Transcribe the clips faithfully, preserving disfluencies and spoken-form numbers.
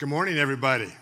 Good morning, everybody.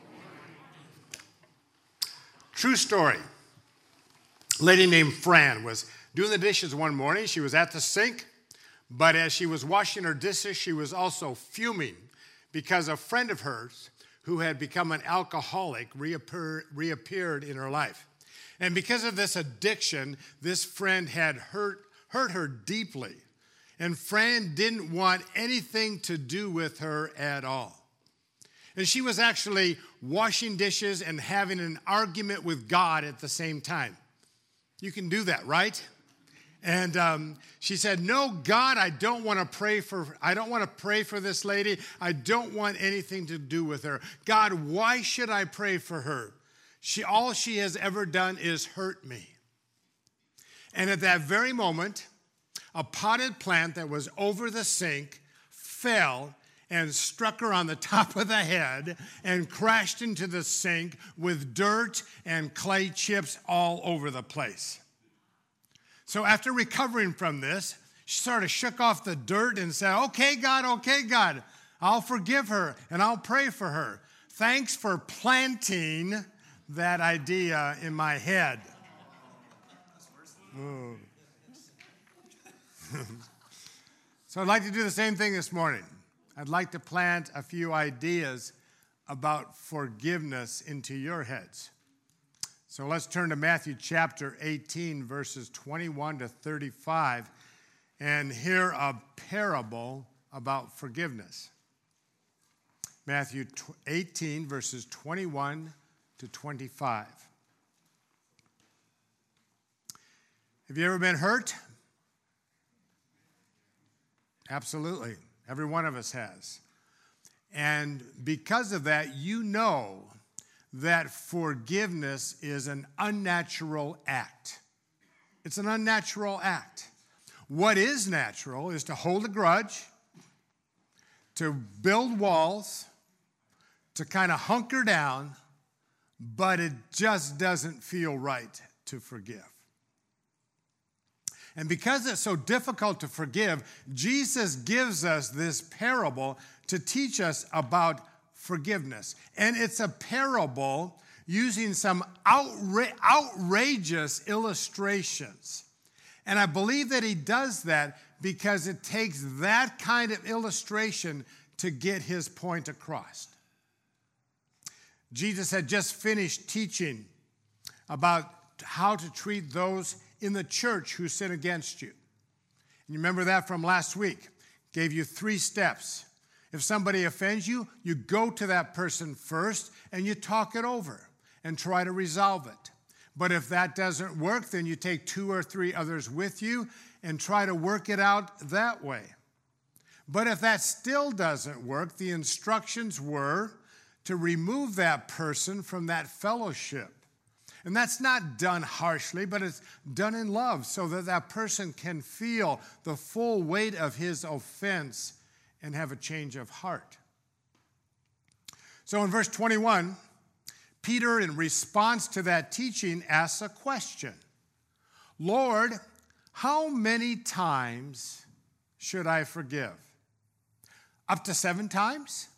True story. A lady named Fran was doing the dishes one morning. She was at the sink, but as she was washing her dishes, she was also fuming because a friend of hers who had become an alcoholic reappear, reappeared in her life. And because of this addiction, this friend had hurt, hurt her deeply. And Fran didn't want anything to do with her at all. And she was actually washing dishes and having an argument with God at the same time. You can do that, right? And um, she said, "No, God, I don't want to pray for. I don't want to pray for this lady. I don't want anything to do with her. God, why should I pray for her? She, all she has ever done is hurt me." And at that very moment, a potted plant that was over the sink fell and struck her on the top of the head and crashed into the sink with dirt and clay chips all over the place. So after recovering from this, she sort of shook off the dirt and said, "Okay, God, okay, God, I'll forgive her and I'll pray for her. Thanks for planting that idea in my head." So I'd like to do the same thing this morning. I'd like to plant a few ideas about forgiveness into your heads. So let's turn to Matthew chapter eighteen, verses twenty-one to thirty-five, and hear a parable about forgiveness. Matthew eighteen, verses twenty-one to twenty-five. Have you ever been hurt? Absolutely. Every one of us has. And because of that, you know that forgiveness is an unnatural act. It's an unnatural act. What is natural is to hold a grudge, to build walls, to kind of hunker down, but it just doesn't feel right to forgive. And because it's so difficult to forgive, Jesus gives us this parable to teach us about forgiveness. And it's a parable using some outra- outrageous illustrations. And I believe that he does that because it takes that kind of illustration to get his point across. Jesus had just finished teaching about how to treat those in the church who sin against you. And you remember that from last week. Gave you three steps. If somebody offends you, you go to that person first and you talk it over and try to resolve it. But if that doesn't work, then you take two or three others with you and try to work it out that way. But if that still doesn't work, the instructions were to remove that person from that fellowship. And that's not done harshly, but it's done in love so that that person can feel the full weight of his offense and have a change of heart. So in verse twenty-one, Peter, in response to that teaching, asks a question. "Lord, how many times should I forgive? Up to seven times?"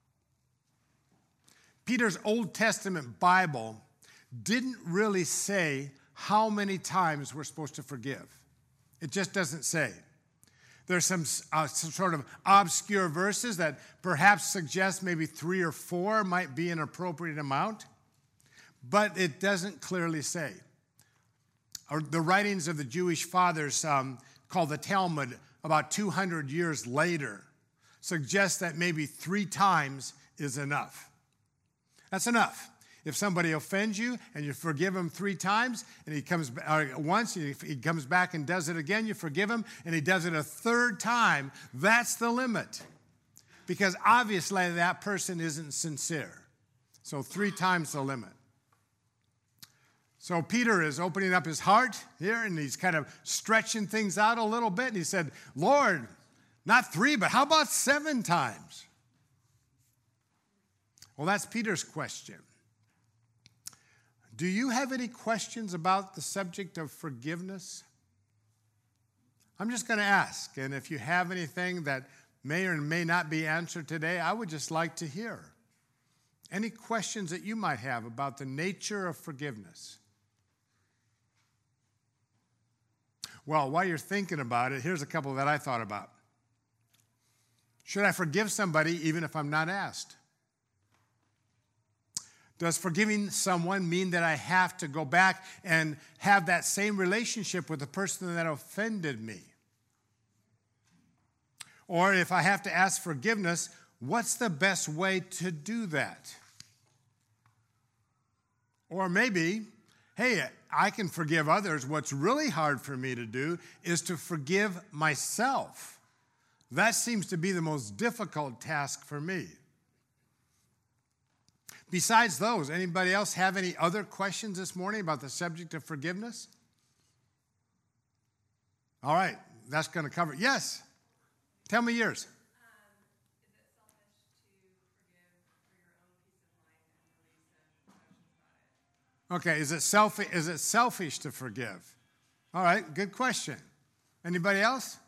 Peter's Old Testament Bible didn't really say how many times we're supposed to forgive. It just doesn't say. There's some, uh, some sort of obscure verses that perhaps suggest maybe three or four might be an appropriate amount, but it doesn't clearly say. Or the writings of the Jewish fathers, um, called the Talmud, about two hundred years later, suggest that maybe three times is enough. That's enough. If somebody offends you and you forgive him three times, and he comes or once, he comes back and does it again, you forgive him, and he does it a third time, that's the limit. Because obviously that person isn't sincere. So three times the limit. So Peter is opening up his heart here, and he's kind of stretching things out a little bit, and he said, "Lord, not three, but how about seven times?" Well, that's Peter's question. Do you have any questions about the subject of forgiveness? I'm just going to ask, and if you have anything that may or may not be answered today, I would just like to hear. Any questions that you might have about the nature of forgiveness? Well, while you're thinking about it, here's a couple that I thought about. Should I forgive somebody even if I'm not asked? Does forgiving someone mean that I have to go back and have that same relationship with the person that offended me? Or if I have to ask forgiveness, what's the best way to do that? Or maybe, hey, I can forgive others. What's really hard for me to do is to forgive myself. That seems to be the most difficult task for me. Besides those, anybody else have any other questions this morning about the subject of forgiveness? All right, that's going to cover it. Yes, tell me yours. Okay, is it selfish, is it selfish to forgive? All right, good question. Anybody else?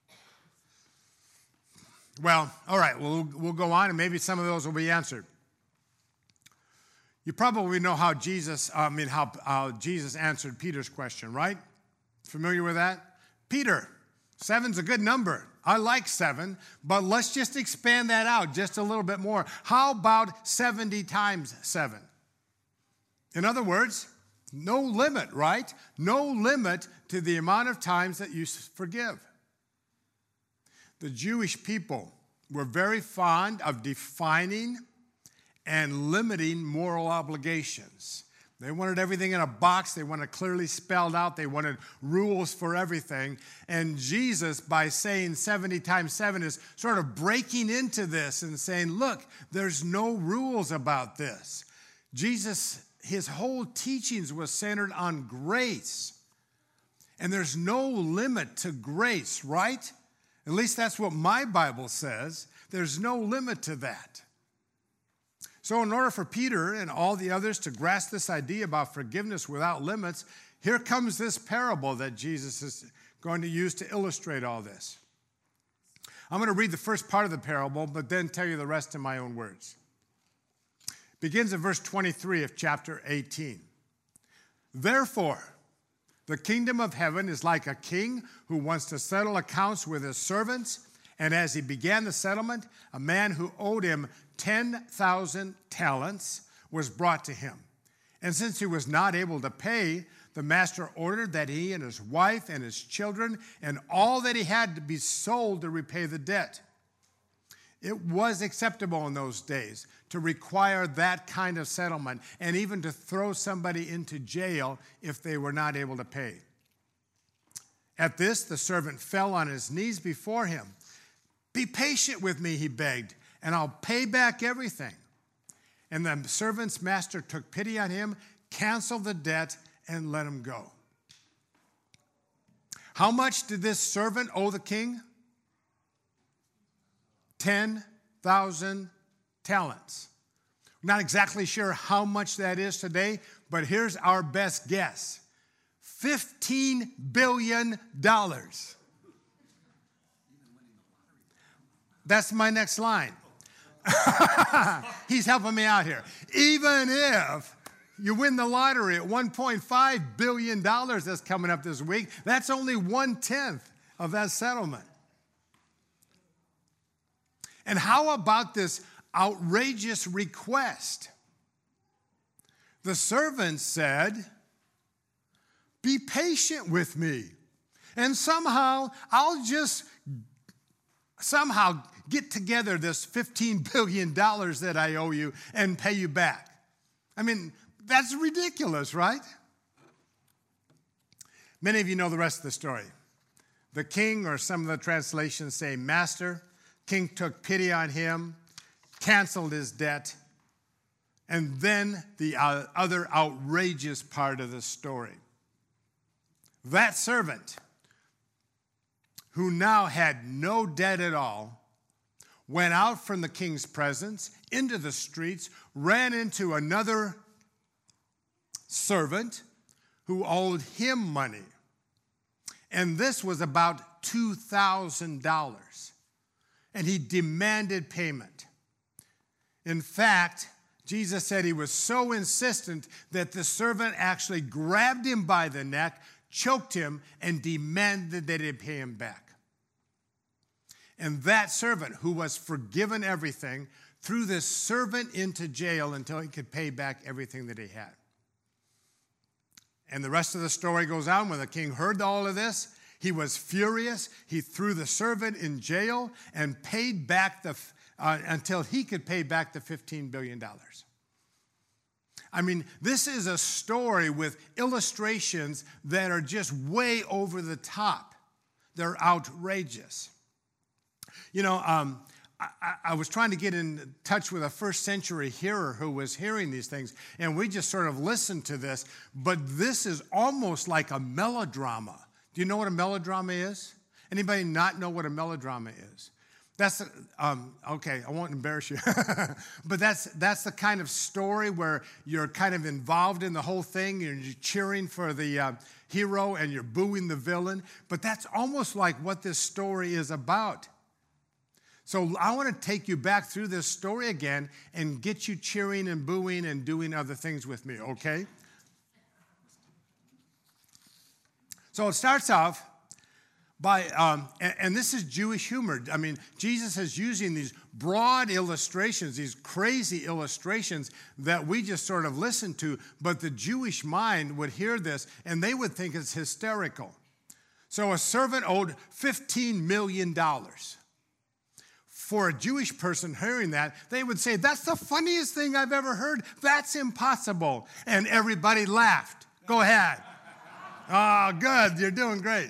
Well, all right, we'll, we'll go on, and maybe some of those will be answered. You probably know how Jesus, I mean, how, how Jesus answered Peter's question, right? Familiar with that? Peter, seven's a good number. I like seven, but let's just expand that out just a little bit more. How about seventy times seven? In other words, no limit, right? No limit to the amount of times that you forgive. The Jewish people were very fond of defining and limiting moral obligations. They wanted everything in a box. They wanted clearly spelled out. They wanted rules for everything. And Jesus, by saying seventy times seven, is sort of breaking into this and saying, look, there's no rules about this. Jesus, his whole teachings was centered on grace. And there's no limit to grace, right? At least that's what my Bible says. There's no limit to that. So in order for Peter and all the others to grasp this idea about forgiveness without limits, here comes this parable that Jesus is going to use to illustrate all this. I'm going to read the first part of the parable, but then tell you the rest in my own words. It begins in verse twenty-three of chapter eighteen. Therefore, the kingdom of heaven is like a king who wants to settle accounts with his servants. And as he began the settlement, a man who owed him ten thousand talents was brought to him. And since he was not able to pay, the master ordered that he and his wife and his children and all that he had to be sold to repay the debt. It was acceptable in those days to require that kind of settlement and even to throw somebody into jail if they were not able to pay. At this, the servant fell on his knees before him. Be patient with me, he begged, and I'll pay back everything. And the servant's master took pity on him, canceled the debt, and let him go. How much did this servant owe the king? ten thousand talents. I'm not exactly sure how much that is today, but here's our best guess. fifteen billion dollars. That's my next line. He's helping me out here. Even if you win the lottery at one point five billion dollars that's coming up this week, that's only one-tenth of that settlement. And how about this outrageous request? The servant said, be patient with me, and somehow I'll just somehow get together this fifteen billion dollars that I owe you and pay you back. I mean, that's ridiculous, right? Many of you know the rest of the story. The king, or some of the translations say master, king took pity on him, canceled his debt, and then the uh, other outrageous part of the story. That servant, who now had no debt at all, went out from the king's presence into the streets, ran into another servant who owed him money. And this was about two thousand dollars. And he demanded payment. In fact, Jesus said he was so insistent that the servant actually grabbed him by the neck, choked him, and demanded that he pay him back. And that servant, who was forgiven everything, threw this servant into jail until he could pay back everything that he had. And the rest of the story goes on. When the king heard all of this, he was furious. He threw the servant in jail and paid back the uh, until he could pay back the fifteen billion dollars. I mean, this is a story with illustrations that are just way over the top. They're outrageous. You know, um, I, I was trying to get in touch with a first century hearer who was hearing these things, and we just sort of listened to this, but this is almost like a melodrama. Do you know what a melodrama is? Anybody not know what a melodrama is? That's, um, okay, I won't embarrass you, but that's that's the kind of story where you're kind of involved in the whole thing, and you're cheering for the uh, hero and you're booing the villain, but that's almost like what this story is about. So I want to take you back through this story again and get you cheering and booing and doing other things with me, okay? So it starts off by, um, and, and this is Jewish humor. I mean, Jesus is using these broad illustrations, these crazy illustrations that we just sort of listen to, but the Jewish mind would hear this and they would think it's hysterical. So a servant owed fifteen million dollars. For a Jewish person hearing that, they would say, that's the funniest thing I've ever heard. That's impossible. And everybody laughed. Go ahead. Oh, good. You're doing great.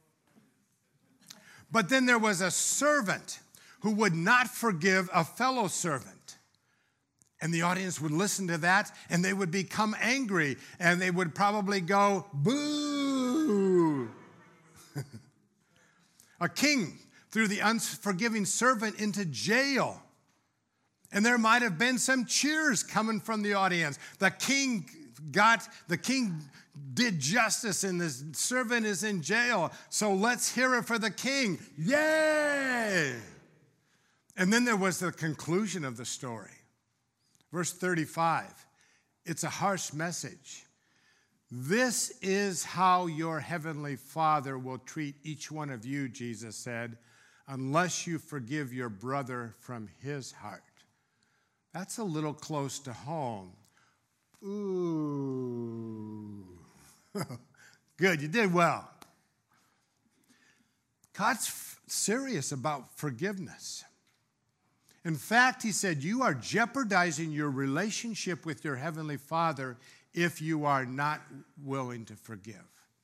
But then there was a servant who would not forgive a fellow servant. And the audience would listen to that, and they would become angry, and they would probably go, boo. A king threw the unforgiving servant into jail. And there might have been some cheers coming from the audience. The king got, the king did justice and the servant is in jail. So let's hear it for the king. Yay! And then there was the conclusion of the story. Verse thirty-five. It's a harsh message. This is how your heavenly Father will treat each one of you, Jesus said, unless you forgive your brother from his heart. That's a little close to home. Ooh. Good, you did well. God's f- serious about forgiveness. In fact, he said, you are jeopardizing your relationship with your heavenly Father if you are not willing to forgive.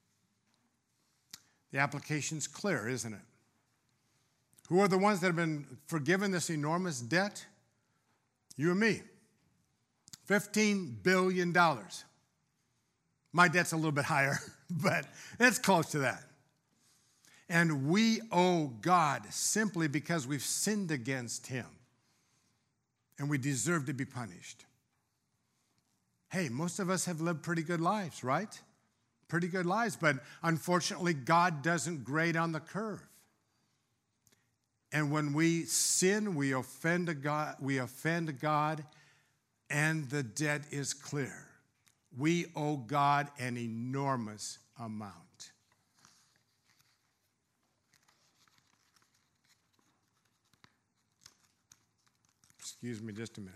The application's clear, isn't it? Who are the ones that have been forgiven this enormous debt? You and me. fifteen billion dollars. My debt's a little bit higher, but it's close to that. And we owe God simply because we've sinned against him. And we deserve to be punished. Hey, most of us have lived pretty good lives, right? Pretty good lives, but unfortunately, God doesn't grade on the curve. And when we sin, we offend God, we offend God, and the debt is clear. We owe God an enormous amount. Excuse me just a minute.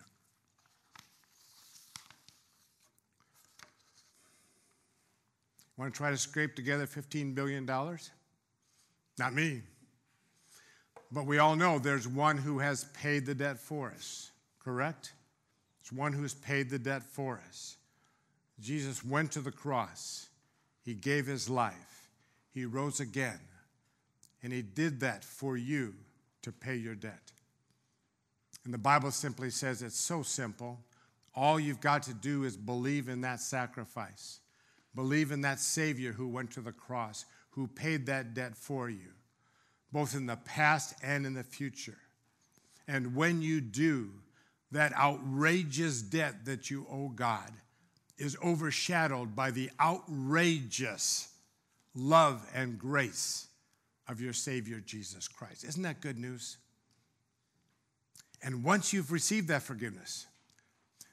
Want to try to scrape together fifteen billion dollars? Not me. But we all know there's one who has paid the debt for us, correct? It's one who has paid the debt for us. Jesus went to the cross. He gave his life. He rose again. And he did that for you to pay your debt. And the Bible simply says it's so simple. All you've got to do is believe in that sacrifice. Believe in that Savior who went to the cross, who paid that debt for you, both in the past and in the future. And when you do, that outrageous debt that you owe God is overshadowed by the outrageous love and grace of your Savior, Jesus Christ. Isn't that good news? And once you've received that forgiveness,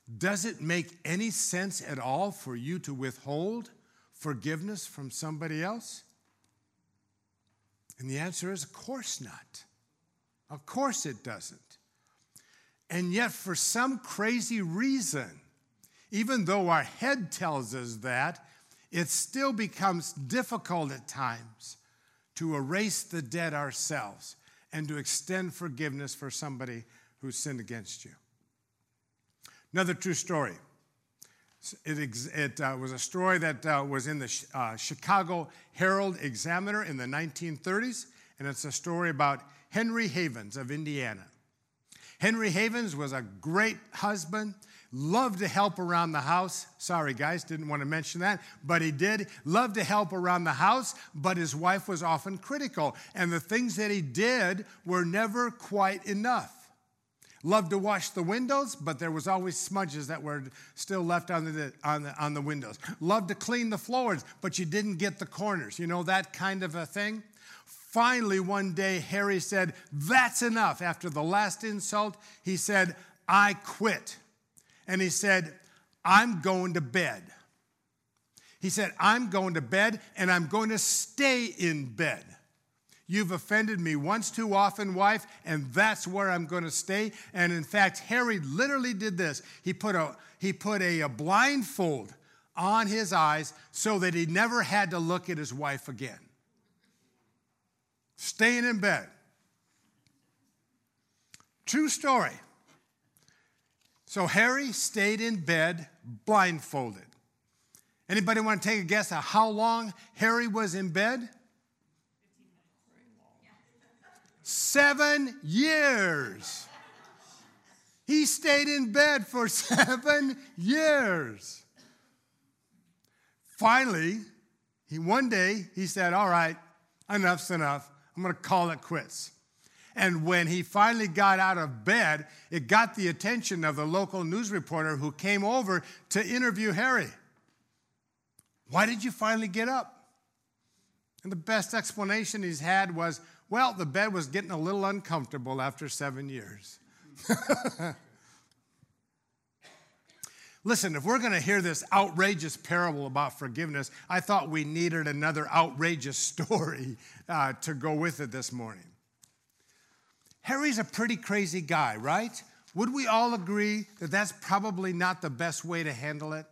Does it make any sense at all for you to withhold forgiveness from somebody else? And the answer is, of course not. Of course it doesn't. And yet, for some crazy reason, even though our head tells us that, it still becomes difficult at times to erase the debt ourselves and to extend forgiveness for somebody who sinned against you. Another true story. It, it uh, was a story that uh, was in the uh, Chicago Herald Examiner in the nineteen thirties, and it's a story about Henry Havens of Indiana. Henry Havens was a great husband, loved to help around the house. Sorry, guys, didn't want to mention that, but he did. Loved to help around the house, but his wife was often critical, and the things that he did were never quite enough. Loved to wash the windows, but there was always smudges that were still left on the, on the, on the windows. Loved to clean the floors, but you didn't get the corners. You know, that kind of a thing. Finally, one day, Harry said, that's enough. After the last insult, he said, I quit. And he said, I'm going to bed. He said, I'm going to bed, and I'm going to stay in bed. You've offended me once too often, wife, and that's where I'm going to stay. And in fact, Harry literally did this. He put a, he put a, a blindfold on his eyes so that he never had to look at his wife again. Staying in bed. True story. So Harry stayed in bed blindfolded. Anybody want to take a guess at how long Harry was in bed? Seven years. He stayed in bed for seven years. Finally, he, one day, he said, all right, enough's enough. I'm going to call it quits. And when he finally got out of bed, it got the attention of the local news reporter who came over to interview Harry. Why did you finally get up? And the best explanation he's had was, well, the bed was getting a little uncomfortable after seven years. Listen, if we're going to hear this outrageous parable about forgiveness, I thought we needed another outrageous story uh, to go with it this morning. Harry's a pretty crazy guy, right? Would we all agree that that's probably not the best way to handle it?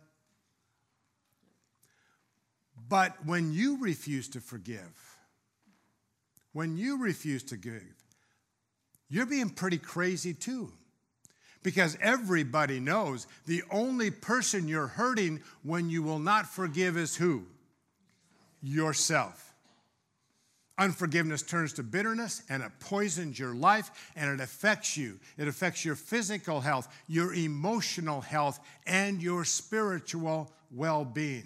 But when you refuse to forgive, when you refuse to give, you're being pretty crazy too. Because everybody knows the only person you're hurting when you will not forgive is who? Yourself. Unforgiveness turns to bitterness, and it poisons your life, and it affects you. It affects your physical health, your emotional health, and your spiritual well-being.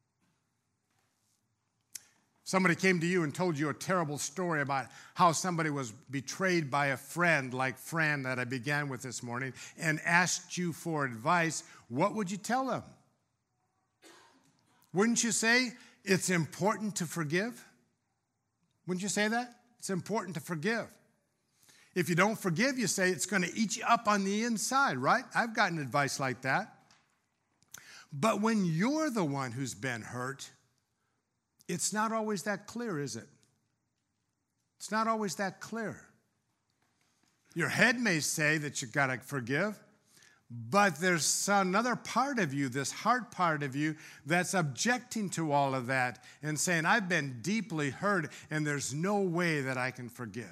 Somebody came to you and told you a terrible story about how somebody was betrayed by a friend like Fran that I began with this morning and asked you for advice. What would you tell them? Wouldn't you say it's important to forgive? Wouldn't you say that? It's important to forgive. If you don't forgive, you say it's going to eat you up on the inside, right? I've gotten advice like that. But when you're the one who's been hurt, it's not always that clear, is it? It's not always that clear. Your head may say that you've got to forgive, but there's another part of you, this heart part of you, that's objecting to all of that and saying, I've been deeply hurt and there's no way that I can forgive.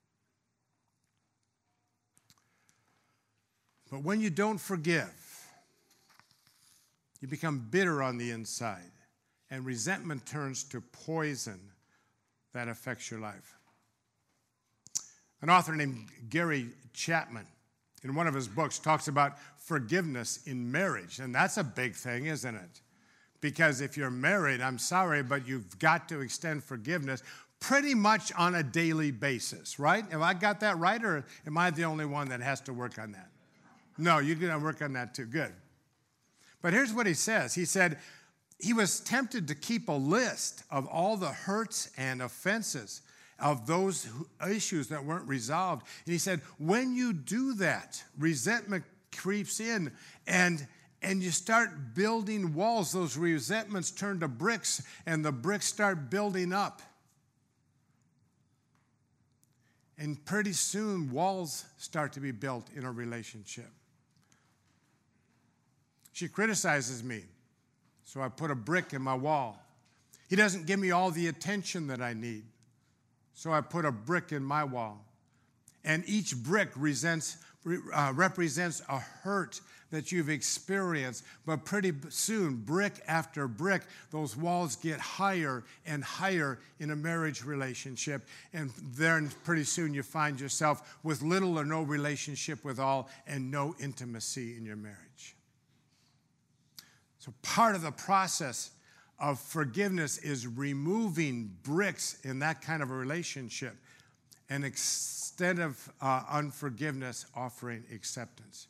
But when you don't forgive, you become bitter on the inside. And resentment turns to poison that affects your life. An author named Gary Chapman, in one of his books, talks about forgiveness in marriage. And that's a big thing, isn't it? Because if you're married, I'm sorry, but you've got to extend forgiveness pretty much on a daily basis, right? Have I got that right, or am I the only one that has to work on that? No, you're going to work on that too. Good. But here's what he says. He said, he was tempted to keep a list of all the hurts and offenses of those issues that weren't resolved. And he said, when you do that, resentment creeps in, and and you start building walls. Those resentments turn to bricks, and the bricks start building up. And pretty soon, walls start to be built in a relationship. She criticizes me, so I put a brick in my wall. He doesn't give me all the attention that I need, so I put a brick in my wall. And each brick resents, uh, represents a hurt that you've experienced. But pretty soon, brick after brick, those walls get higher and higher in a marriage relationship. And then pretty soon you find yourself with little or no relationship with all and no intimacy in your marriage. So part of the process of forgiveness is removing bricks in that kind of a relationship, and instead of uh, unforgiveness, offering acceptance.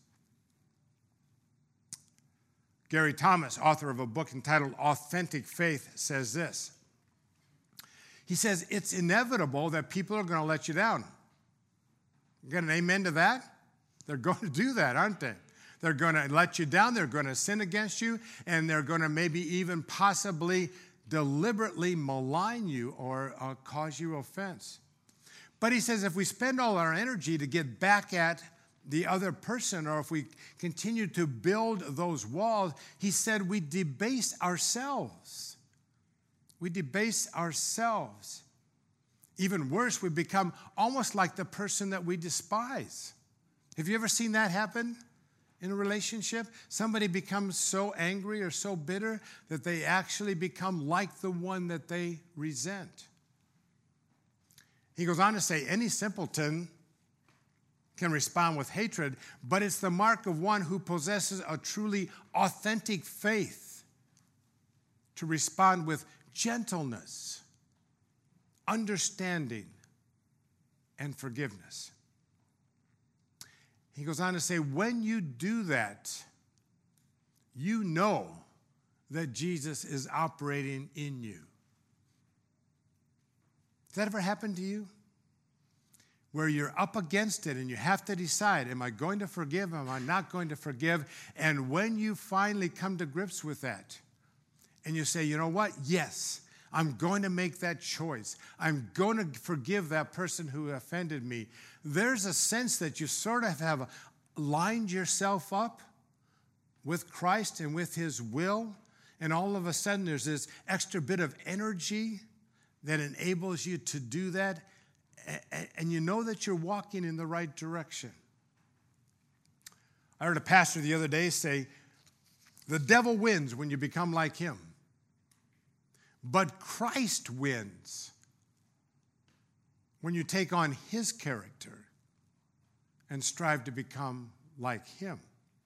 Gary Thomas, author of a book entitled Authentic Faith, says this. He says, it's inevitable that people are going to let you down. You got an amen to that? They're going to do that, aren't they? They're going to let you down. They're going to sin against you. And they're going to maybe even possibly deliberately malign you or uh, cause you offense. But he says if we spend all our energy to get back at the other person, or if we continue to build those walls, he said we debase ourselves. We debase ourselves. Even worse, we become almost like the person that we despise. Have you ever seen that happen in a relationship? Somebody becomes so angry or so bitter that they actually become like the one that they resent. He goes on to say, any simpleton can respond with hatred, but it's the mark of one who possesses a truly authentic faith to respond with gentleness, understanding, and forgiveness. He goes on to say, when you do that, you know that Jesus is operating in you. Has that ever happened to you? Where you're up against it and you have to decide, am I going to forgive? Am I not going to forgive? And when you finally come to grips with that and you say, you know what? Yes, I'm going to make that choice. I'm going to forgive that person who offended me. There's a sense that you sort of have lined yourself up with Christ and with his will. And all of a sudden there's this extra bit of energy that enables you to do that. And you know that you're walking in the right direction. I heard a pastor the other day say, the devil wins when you become like him, but Christ wins when you take on his character and strive to become like him.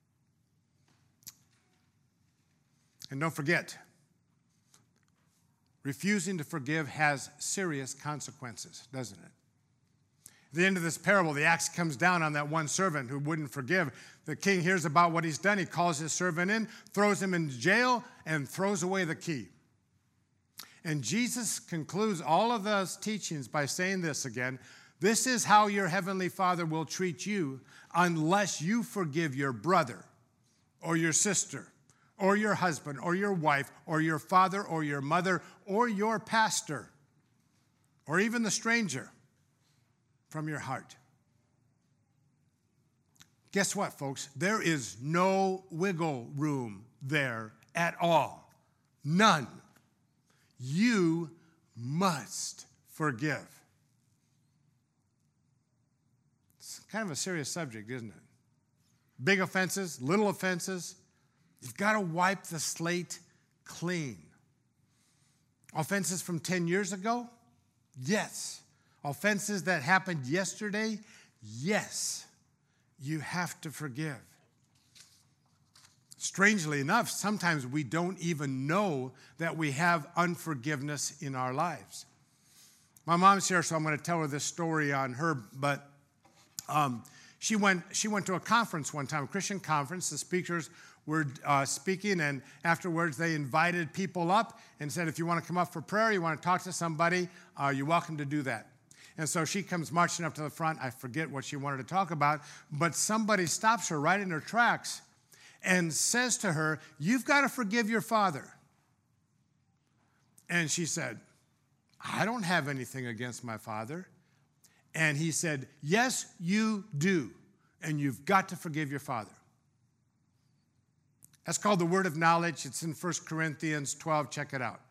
And don't forget, refusing to forgive has serious consequences, doesn't it? At the end of this parable, the axe comes down on that one servant who wouldn't forgive. The king hears about what he's done. He calls his servant in, throws him in jail, and throws away the key. And Jesus concludes all of those teachings by saying this again, this is how your heavenly Father will treat you unless you forgive your brother or your sister or your husband or your wife or your father or your mother or your pastor or even the stranger from your heart. Guess what, folks? There is no wiggle room there at all. None. You must forgive. It's kind of a serious subject, isn't it? Big offenses, little offenses. You've got to wipe the slate clean. Offenses from ten years ago? Yes. Offenses that happened yesterday? Yes. You have to forgive. Strangely enough, sometimes we don't even know that we have unforgiveness in our lives. My mom's here, so I'm going to tell her this story on her, but um, she went she went to a conference one time, a Christian conference. The speakers were uh, speaking, and afterwards they invited people up and said, if you want to come up for prayer, you want to talk to somebody, uh, you're welcome to do that. And so she comes marching up to the front. I forget what she wanted to talk about, but somebody stops her right in her tracks and says to her, "You've got to forgive your father." And she said, "I don't have anything against my father." And he said, "Yes, you do. And you've got to forgive your father." That's called the word of knowledge. It's in First Corinthians twelve. Check it out.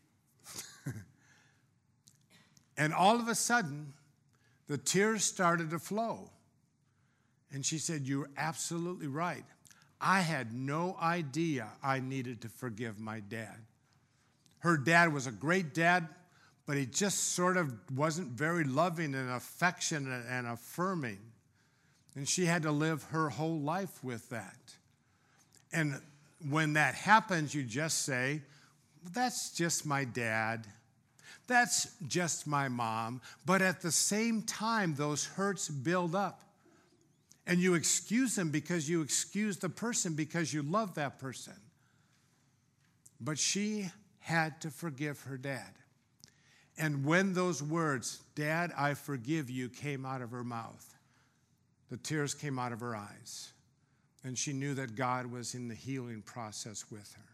And all of a sudden, the tears started to flow. And she said, "You're absolutely right. I had no idea I needed to forgive my dad." Her dad was a great dad, but he just sort of wasn't very loving and affectionate and affirming. And she had to live her whole life with that. And when that happens, you just say, "That's just my dad. That's just my mom." But at the same time, those hurts build up. And you excuse them because you excuse the person because you love that person. But she had to forgive her dad. And when those words, "Dad, I forgive you," came out of her mouth, the tears came out of her eyes. And she knew that God was in the healing process with her.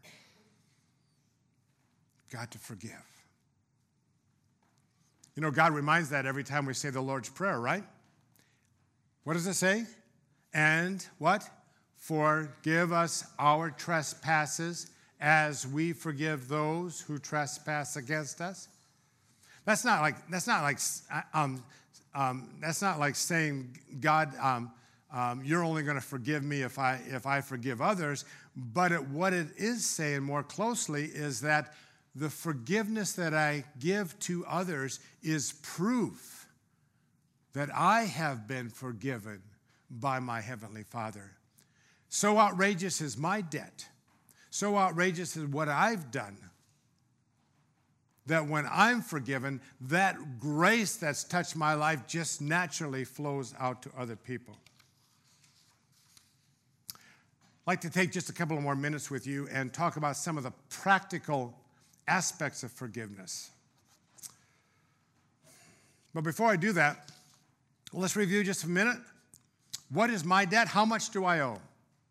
Got to forgive. You know, God reminds that every time we say the Lord's Prayer, right? What does it say? And what? Forgive us our trespasses as we forgive those who trespass against us. That's not like that's not like um, um, that's not like saying, "God, um, um, you're only going to forgive me if I if I forgive others." But it, what it is saying more closely is that the forgiveness that I give to others is proof that I have been forgiven by my Heavenly Father. So outrageous is my debt. So outrageous is what I've done that when I'm forgiven, that grace that's touched my life just naturally flows out to other people. I'd like to take just a couple of more minutes with you and talk about some of the practical aspects of forgiveness. But before I do that, let's review just a minute. What is my debt? How much do I owe?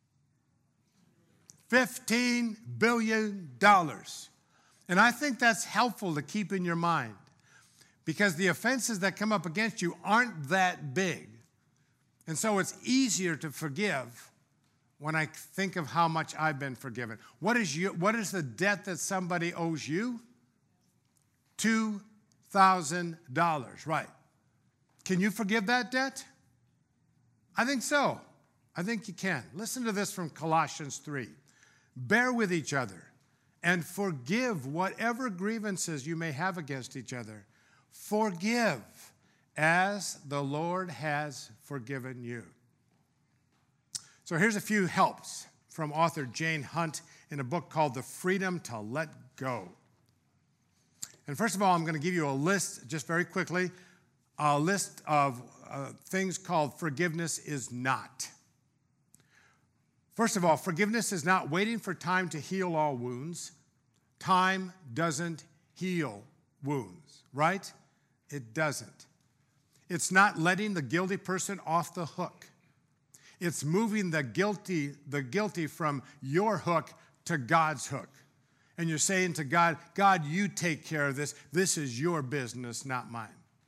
fifteen billion dollars. And I think that's helpful to keep in your mind because the offenses that come up against you aren't that big. And so it's easier to forgive when I think of how much I've been forgiven. What is, you, what is the debt that somebody owes you? two thousand dollars, right. Can you forgive that debt? I think so. I think you can. Listen to this from Colossians three. Bear with each other and forgive whatever grievances you may have against each other. Forgive as the Lord has forgiven you. So here's a few helps from author Jane Hunt in a book called The Freedom to Let Go. And first of all, I'm going to give you a list, just very quickly, a list of uh, things called forgiveness is not. First of all, forgiveness is not waiting for time to heal all wounds. Time doesn't heal wounds, right? It doesn't. It's not letting the guilty person off the hook. It's moving the guilty, the guilty from your hook to God's hook. And you're saying to God, God, you take care of this. This is your business, not mine.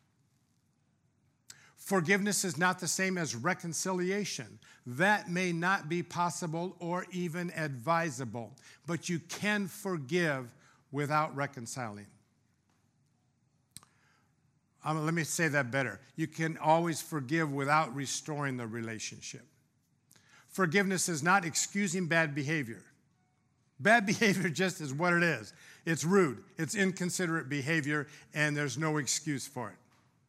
Forgiveness is not the same as reconciliation. That may not be possible or even advisable, but you can forgive without reconciling. Um, let me say that better. You can always forgive without restoring the relationship. Forgiveness is not excusing bad behavior. Bad behavior just is what it is. It's rude, it's inconsiderate behavior, and there's no excuse for it.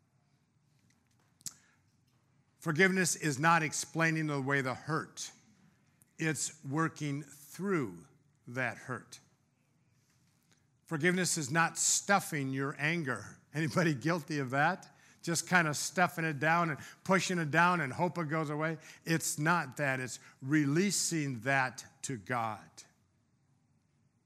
Forgiveness is not explaining away the hurt. It's working through that hurt. Forgiveness is not stuffing your anger. Anybody guilty of that? Just kind of stuffing it down and pushing it down and hope it goes away? It's not that. It's releasing that to God.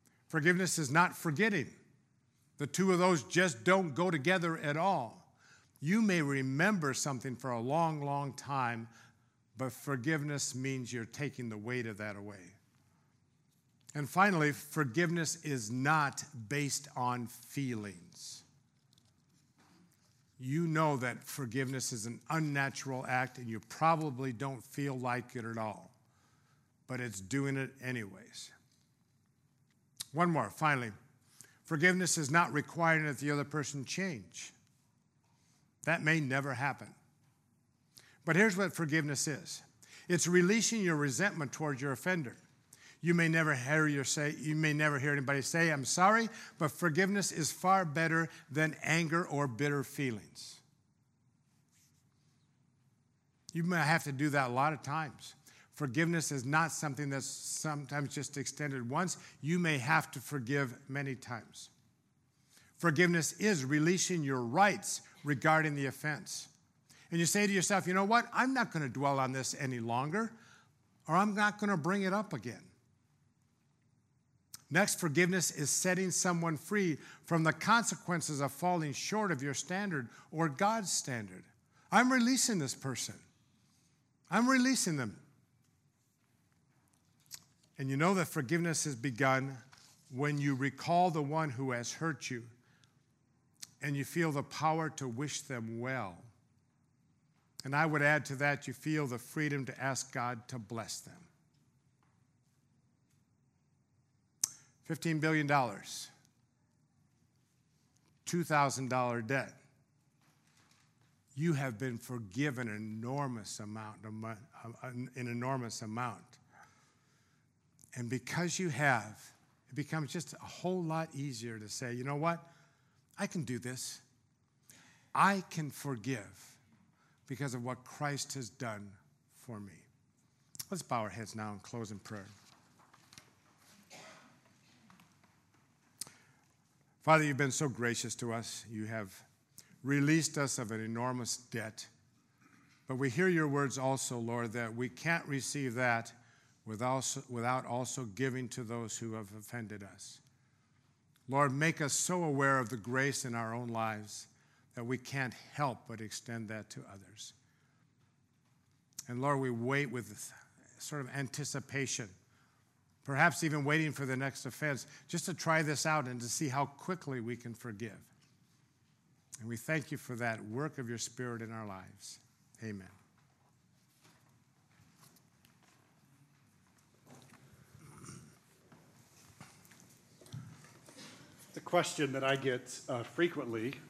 Forgiveness is not forgetting. The two of those just don't go together at all. You may remember something for a long, long time, but forgiveness means you're taking the weight of that away. And finally, forgiveness is not based on feelings. You know that forgiveness is an unnatural act, and you probably don't feel like it at all, but it's doing it anyways. One more, finally. Forgiveness is not requiring that the other person change. That may never happen. But here's what forgiveness is. It's releasing your resentment towards your offender. You may never hear your say, you may never hear anybody say, I'm sorry, but forgiveness is far better than anger or bitter feelings. You may have to do that a lot of times. Forgiveness is not something that's sometimes just extended once. You may have to forgive many times. Forgiveness is releasing your rights regarding the offense. And you say to yourself, you know what? I'm not going to dwell on this any longer, or I'm not going to bring it up again. Next, forgiveness is setting someone free from the consequences of falling short of your standard or God's standard. I'm releasing this person. I'm releasing them. And you know that forgiveness has begun when you recall the one who has hurt you and you feel the power to wish them well. And I would add to that, you feel the freedom to ask God to bless them. fifteen billion dollars, two thousand dollars debt. You have been forgiven an enormous amount, an enormous amount. And because you have, it becomes just a whole lot easier to say, you know what? I can do this. I can forgive because of what Christ has done for me. Let's bow our heads now and close in prayer. Father, you've been so gracious to us. You have released us of an enormous debt. But we hear your words also, Lord, that we can't receive that without also giving to those who have offended us. Lord, make us so aware of the grace in our own lives that we can't help but extend that to others. And Lord, we wait with sort of anticipation, perhaps even waiting for the next offense, just to try this out and to see how quickly we can forgive. And we thank you for that work of your Spirit in our lives. Amen. The question that I get uh, frequently